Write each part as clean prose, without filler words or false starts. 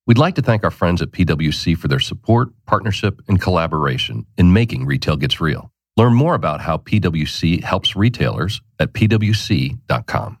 We'd like to thank our friends at PwC for their support, partnership, and collaboration in making Retail Gets Real. Learn more about how PwC helps retailers at pwc.com.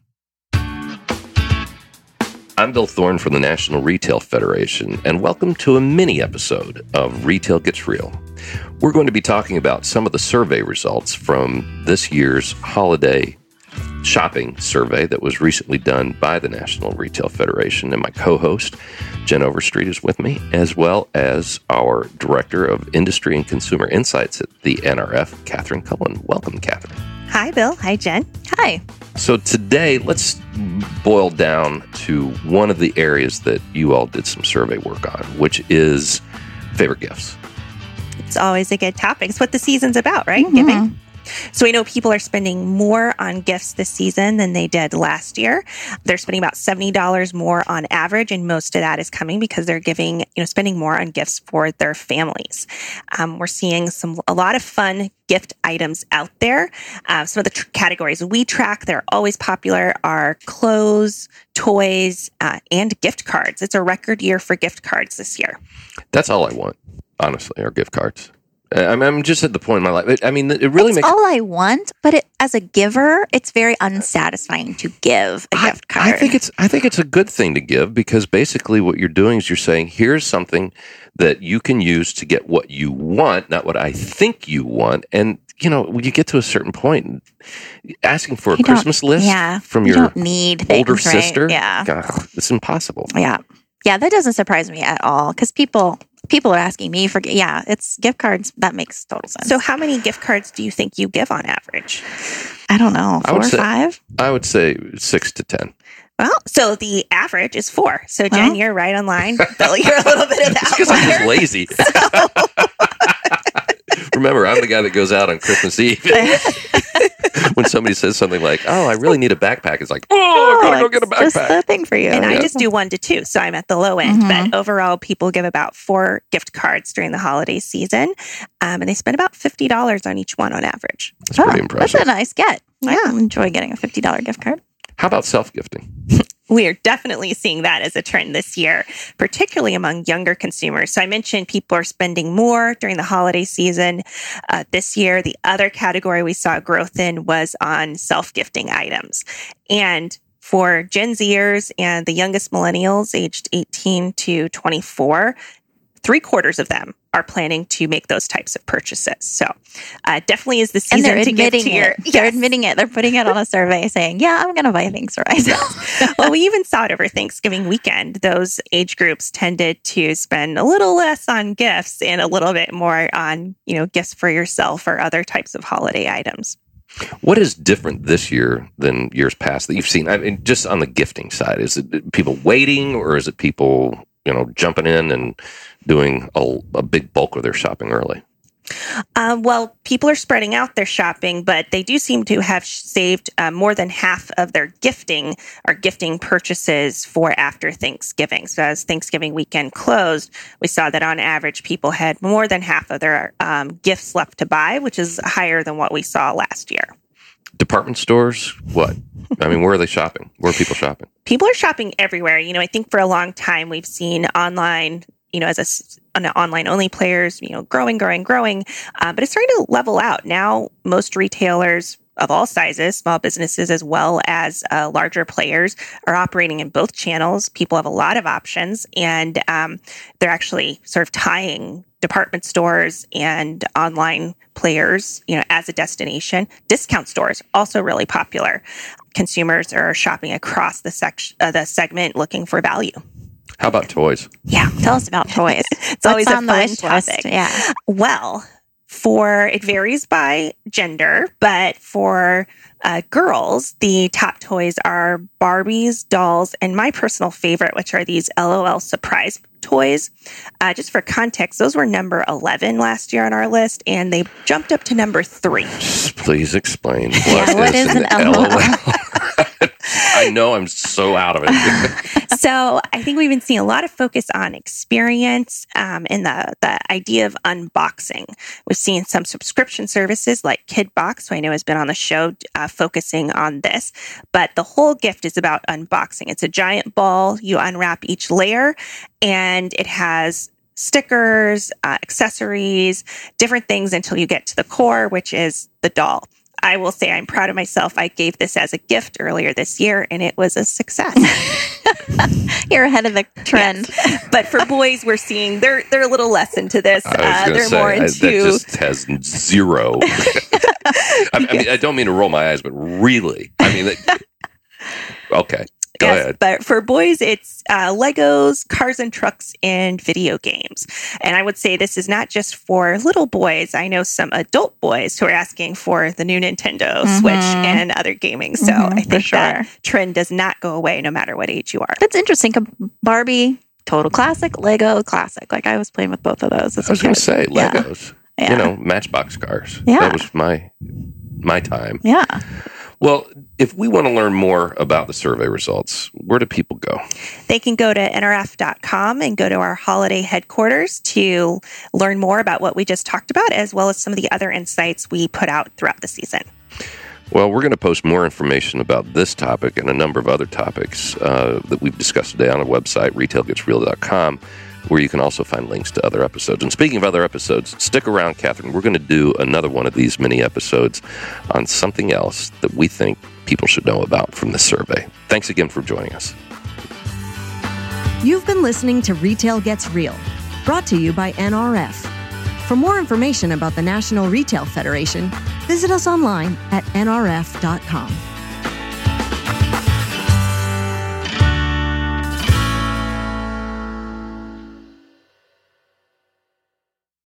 I'm Bill Thorne from the National Retail Federation, and welcome to a mini episode of Retail Gets Real. We're going to be talking about some of the survey results from this year's holiday shopping survey that was recently done by the National Retail Federation, and my co-host, Jen Overstreet, is with me, as well as our Director of Industry and Consumer Insights at the NRF, Catherine Cullen. Welcome, Catherine. Hi, Bill. Hi, Jen. Hi. So today, let's boil down to one of the areas that you all did some survey work on, which is favorite gifts. It's always a good topic. It's what the season's about, right? Mm-hmm. Giving. So we know people are spending more on gifts this season than they did last year. They're spending about $70 more on average, and most of that is coming because they're spending more on gifts for their families. We're seeing a lot of fun gift items out there. Some of the categories we track, they're always popular, are clothes, toys, and gift cards. It's a record year for gift cards this year. That's all I want, honestly, are gift cards. I'm just at the point in my life. I mean, it really makes all I want, but as a giver, it's very unsatisfying to give a gift card. I think it's a good thing to give, because basically what you're doing is you're saying, here's something that you can use to get what you want, not what I think you want. And when you get to a certain point, asking for a Christmas list from your don't need things, older right? sister, Yeah, it's impossible. Yeah, that doesn't surprise me at all, because people are asking me for, it's gift cards. That makes total sense. So how many gift cards do you think you give on average? I don't know, 4 or 5? I would say 6 to 10. Well, so the average is 4. So Jen, you're right on line. Bill, you're a little bit of that. Because I'm just lazy. Remember, I'm the guy that goes out on Christmas Eve. When somebody says something like, "Oh, I really need a backpack," it's like, "Oh, I'm going to go get a backpack." Just the thing for you. And I just do 1 to 2, so I'm at the low end. Mm-hmm. But overall, people give about 4 gift cards during the holiday season, and they spend about $50 on each one on average. That's pretty impressive. That's a nice get. Yeah. I enjoy getting a $50 gift card. How about self-gifting? We are definitely seeing that as a trend this year, particularly among younger consumers. So I mentioned people are spending more during the holiday season. This year, the other category we saw growth in was on self-gifting items. And for Gen Zers and the youngest millennials, aged 18 to 24, 3/4 of them are planning to make those types of purchases. So definitely is the season to give to your... They're admitting it. They're putting it on a survey saying, I'm going to buy things for myself. Well, we even saw it over Thanksgiving weekend. Those age groups tended to spend a little less on gifts and a little bit more on, gifts for yourself or other types of holiday items. What is different this year than years past that you've seen? I mean, just on the gifting side, is it people waiting, or is it people, jumping in and doing a big bulk of their shopping early? Well, people are spreading out their shopping, but they do seem to have saved more than half of their gifting purchases for after Thanksgiving. So as Thanksgiving weekend closed, we saw that on average, people had more than half of their gifts left to buy, which is higher than what we saw last year. Department stores, what? I mean, where are they shopping? Where are people shopping? People are shopping everywhere. I think for a long time, we've seen online, as an online-only players, growing. But it's starting to level out. Now, most retailers of all sizes, small businesses as well as larger players, are operating in both channels. People have a lot of options, and they're actually sort of tying department stores and online players, as a destination. Discount stores, also really popular. Consumers are shopping across the segment looking for value. How about toys? Yeah, tell us about toys. It's always a on fun the topic. list? Yeah. Well, it varies by gender, but for girls, the top toys are Barbies, dolls, and my personal favorite, which are these LOL surprise toys. Just for context, those were number 11 last year on our list, and they jumped up to number 3. Please explain what is an LOL? I know I'm so out of it. So I think we've been seeing a lot of focus on experience and the idea of unboxing. We've seen some subscription services like KidBox, who I know has been on the show, focusing on this. But the whole gift is about unboxing. It's a giant ball. You unwrap each layer, and it has stickers, accessories, different things until you get to the core, which is the doll. I will say I'm proud of myself. I gave this as a gift earlier this year, and it was a success. You're ahead of the trend. Yes. But for boys, we're seeing they're a little less into this. They're more into that just has zero. I mean, I don't mean to roll my eyes, but really, I mean, okay. Go ahead. But for boys, it's Legos, cars and trucks, and video games. And I would say this is not just for little boys. I know some adult boys who are asking for the new Nintendo Switch and other gaming. So I think that trend does not go away no matter what age you are. That's interesting. Barbie, total classic. Lego, classic. Like I was playing with both of those. I was going to say Legos. Yeah. You know, Matchbox cars. Yeah. That was my time. Yeah. Well, if we want to learn more about the survey results, where do people go? They can go to nrf.com and go to our holiday headquarters to learn more about what we just talked about, as well as some of the other insights we put out throughout the season. Well, we're going to post more information about this topic and a number of other topics that we've discussed today on our website, retailgetsreal.com, where you can also find links to other episodes. And speaking of other episodes, stick around, Catherine. We're going to do another one of these mini episodes on something else that we think people should know about from this survey. Thanks again for joining us. You've been listening to Retail Gets Real, brought to you by NRF. For more information about the National Retail Federation, visit us online at nrf.com.